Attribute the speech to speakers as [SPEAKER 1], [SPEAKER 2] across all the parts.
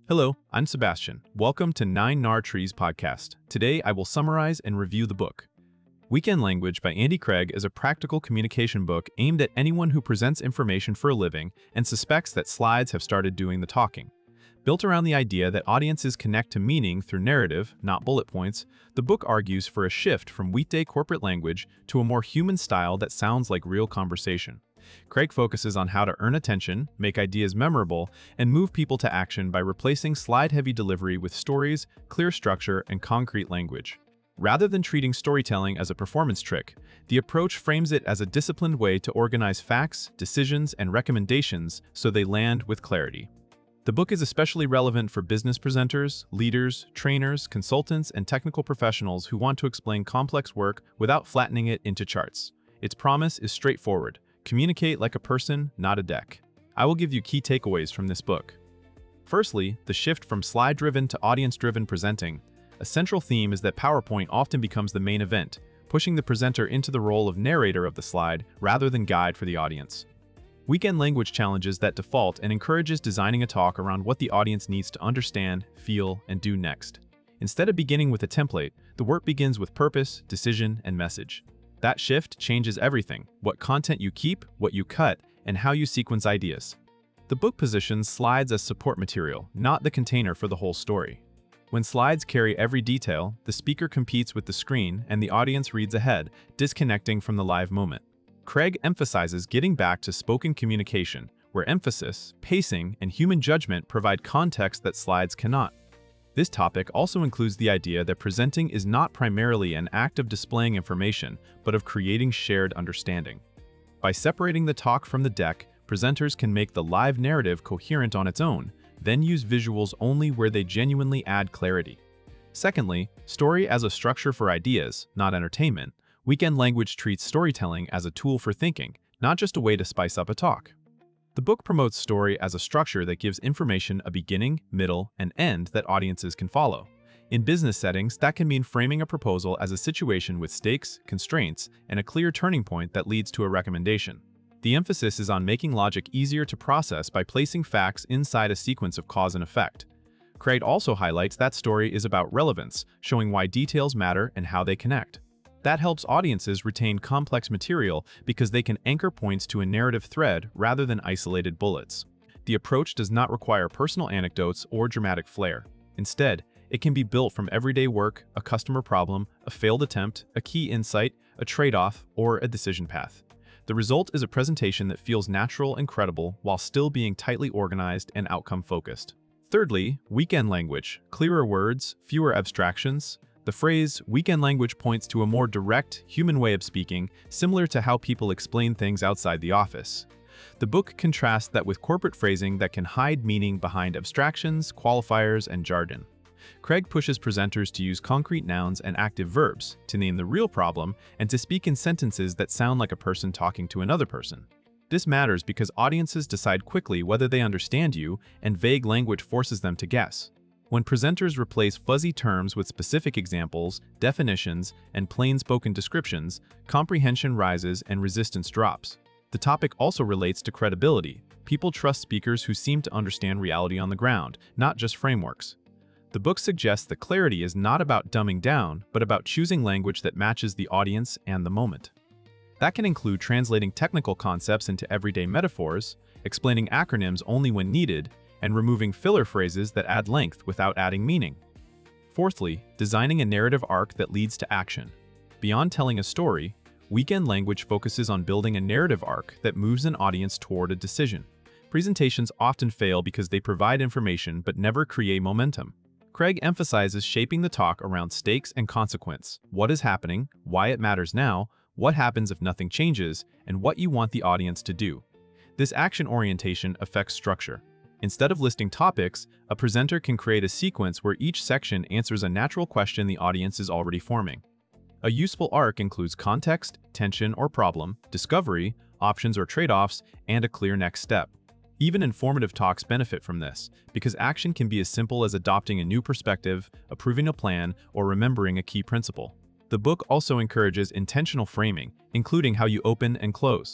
[SPEAKER 1] Hello, I'm Sebastian. Welcome to 9 Gnar Trees podcast. Today, I will summarize and review the book. Weekend Language by Andy Craig is a practical communication book aimed at anyone who presents information for a living and suspects that slides have started doing the talking. Built around the idea that audiences connect to meaning through narrative, not bullet points, the book argues for a shift from weekday corporate language to a more human style that sounds like real conversation. Craig focuses on how to earn attention, make ideas memorable, and move people to action by replacing slide-heavy delivery with stories, clear structure, and concrete language. Rather than treating storytelling as a performance trick, the approach frames it as a disciplined way to organize facts, decisions, and recommendations so they land with clarity. The book is especially relevant for business presenters, leaders, trainers, consultants, and technical professionals who want to explain complex work without flattening it into charts. Its promise is straightforward. Communicate like a person, not a deck. I will give you key takeaways from this book. Firstly, the shift from slide-driven to audience-driven presenting. A central theme is that PowerPoint often becomes the main event, pushing the presenter into the role of narrator of the slide rather than guide for the audience. Weekend Language challenges that default and encourages designing a talk around what the audience needs to understand, feel, and do next. Instead of beginning with a template, the work begins with purpose, decision, and message. That shift changes everything: what content you keep, what you cut, and how you sequence ideas. The book positions slides as support material, not the container for the whole story. When slides carry every detail, the speaker competes with the screen and the audience reads ahead, disconnecting from the live moment. Craig emphasizes getting back to spoken communication, where emphasis, pacing, and human judgment provide context that slides cannot. This topic also includes the idea that presenting is not primarily an act of displaying information, but of creating shared understanding. By separating the talk from the deck, presenters can make the live narrative coherent on its own, then use visuals only where they genuinely add clarity. Secondly, story as a structure for ideas, not entertainment. Weekend Language treats storytelling as a tool for thinking, not just a way to spice up a talk. The book promotes story as a structure that gives information a beginning, middle, and end that audiences can follow. In business settings, that can mean framing a proposal as a situation with stakes, constraints, and a clear turning point that leads to a recommendation. The emphasis is on making logic easier to process by placing facts inside a sequence of cause and effect. Craig also highlights that story is about relevance, showing why details matter and how they connect. That helps audiences retain complex material because they can anchor points to a narrative thread rather than isolated bullets. The approach does not require personal anecdotes or dramatic flair. Instead, it can be built from everyday work, a customer problem, a failed attempt, a key insight, a trade-off, or a decision path. The result is a presentation that feels natural and credible while still being tightly organized and outcome-focused. Thirdly, weekend language. Clearer words, fewer abstractions. The phrase weekend language points to a more direct, human way of speaking, similar to how people explain things outside the office. The book contrasts that with corporate phrasing that can hide meaning behind abstractions, qualifiers, and jargon. Craig pushes presenters to use concrete nouns and active verbs, to name the real problem, and to speak in sentences that sound like a person talking to another person. This matters because audiences decide quickly whether they understand you, and vague language forces them to guess. When presenters replace fuzzy terms with specific examples, definitions, and plain-spoken descriptions, comprehension rises and resistance drops. The topic also relates to credibility. People trust speakers who seem to understand reality on the ground, not just frameworks. The book suggests that clarity is not about dumbing down, but about choosing language that matches the audience and the moment. That can include translating technical concepts into everyday metaphors, explaining acronyms only when needed, and removing filler phrases that add length without adding meaning. Fourthly, designing a narrative arc that leads to action. Beyond telling a story, Weekend Language focuses on building a narrative arc that moves an audience toward a decision. Presentations often fail because they provide information but never create momentum. Craig emphasizes shaping the talk around stakes and consequence: what is happening, why it matters now, what happens if nothing changes, and what you want the audience to do. This action orientation affects structure. Instead of listing topics, a presenter can create a sequence where each section answers a natural question the audience is already forming. A useful arc includes context, tension or problem, discovery, options or trade-offs, and a clear next step. Even informative talks benefit from this, because action can be as simple as adopting a new perspective, approving a plan, or remembering a key principle. The book also encourages intentional framing, including how you open and close.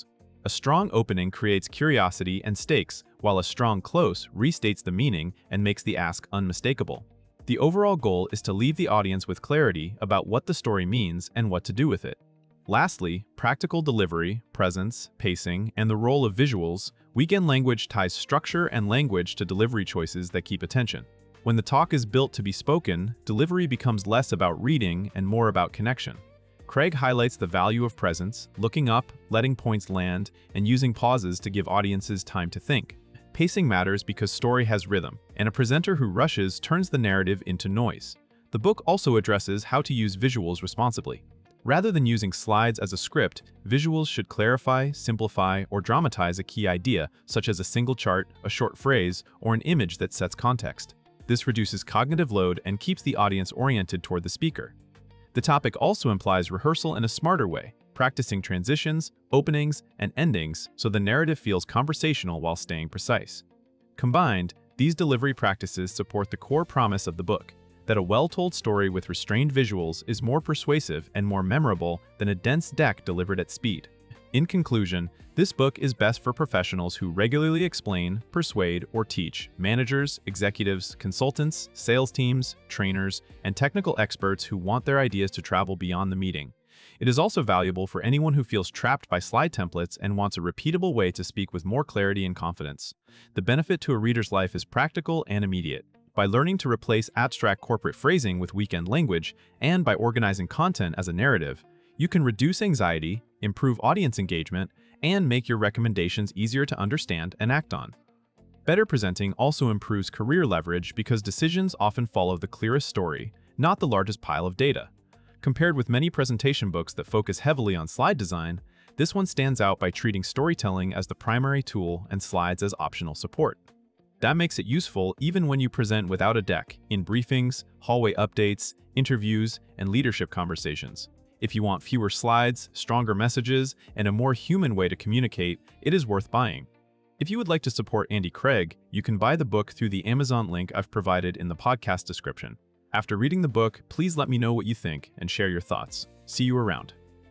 [SPEAKER 1] A strong opening creates curiosity and stakes, while a strong close restates the meaning and makes the ask unmistakable. The overall goal is to leave the audience with clarity about what the story means and what to do with it. Lastly, practical delivery, presence, pacing, and the role of visuals. Weekend language ties structure and language to delivery choices that keep attention. When the talk is built to be spoken, delivery becomes less about reading and more about connection. Craig highlights the value of presence, looking up, letting points land, and using pauses to give audiences time to think. Pacing matters because story has rhythm, and a presenter who rushes turns the narrative into noise. The book also addresses how to use visuals responsibly. Rather than using slides as a script, visuals should clarify, simplify, or dramatize a key idea, such as a single chart, a short phrase, or an image that sets context. This reduces cognitive load and keeps the audience oriented toward the speaker. The topic also implies rehearsal in a smarter way, practicing transitions, openings, and endings so the narrative feels conversational while staying precise. Combined, these delivery practices support the core promise of the book, that a well-told story with restrained visuals is more persuasive and more memorable than a dense deck delivered at speed. In conclusion, this book is best for professionals who regularly explain, persuade, or teach managers, executives, consultants, sales teams, trainers, and technical experts who want their ideas to travel beyond the meeting. It is also valuable for anyone who feels trapped by slide templates and wants a repeatable way to speak with more clarity and confidence. The benefit to a reader's life is practical and immediate. By learning to replace abstract corporate phrasing with weekend language, and by organizing content as a narrative, you can reduce anxiety, improve audience engagement, and make your recommendations easier to understand and act on. Better presenting also improves career leverage because decisions often follow the clearest story, not the largest pile of data. Compared with many presentation books that focus heavily on slide design, this one stands out by treating storytelling as the primary tool and slides as optional support. That makes it useful even when you present without a deck, in briefings, hallway updates, interviews, and leadership conversations. If you want fewer slides, stronger messages, and a more human way to communicate, it is worth buying. If you would like to support Andy Craig, you can buy the book through the Amazon link I've provided in the podcast description. After reading the book, please let me know what you think and share your thoughts. See you around.